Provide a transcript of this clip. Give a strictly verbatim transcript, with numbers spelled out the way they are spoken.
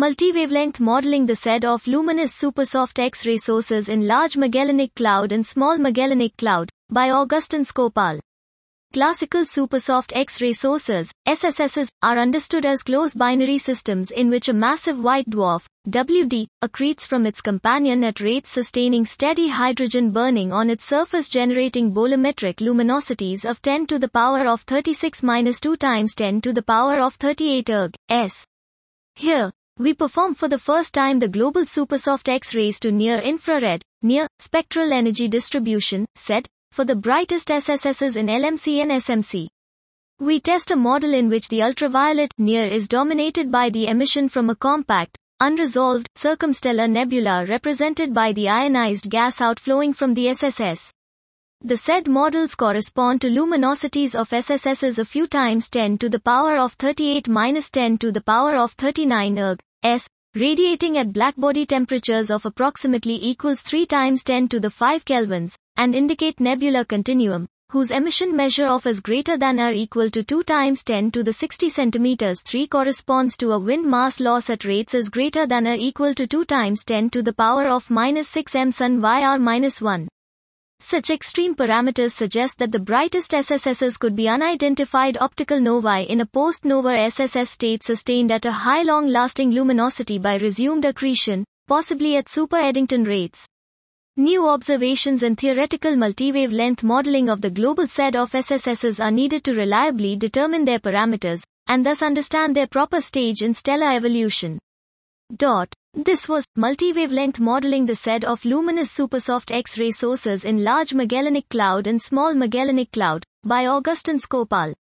Multi-wavelength modeling, the S E D of luminous supersoft X-ray sources in Large Magellanic Cloud and Small Magellanic Cloud, by Augustin Skopal. Classical supersoft X-ray sources, S S Ss, are understood as close binary systems in which a massive white dwarf, W D, accretes from its companion at rates sustaining steady hydrogen burning on its surface, generating bolometric luminosities of ten to the power of thirty-six minus two times ten to the power of thirty-eight erg, s. Here, we perform for the first time the global supersoft X-rays to near-infrared, near-spectral energy distribution, S E D, for the brightest S S Ss in L M C and S M C. We test a model in which the ultraviolet near is dominated by the emission from a compact, unresolved, circumstellar nebula represented by the ionized gas outflowing from the S S S. The S E D models correspond to luminosities of S S Ss a few times ten to the power of thirty-eight minus ten to the power of thirty-nine erg, s, radiating at blackbody temperatures of approximately equals three times ten to the five kelvins, and indicate nebula continuum, whose emission measure of is greater than or equal to two times ten to the sixty centimeters three corresponds to a wind mass loss at rates is greater than or equal to two times ten to the power of minus six m sun Y R minus one. Such extreme parameters suggest that the brightest S S Ss could be unidentified optical novae in a post-nova S S S state sustained at a high long-lasting luminosity by resumed accretion, possibly at super-Eddington rates. New observations and theoretical multi-wavelength modeling of the global S E D of S S Ss are needed to reliably determine their parameters, and thus understand their proper stage in stellar evolution. Dot. This was multi-wavelength modeling, the S E D of luminous supersoft X-ray sources in Large Magellanic Cloud and Small Magellanic Cloud, by Augustin Skopal.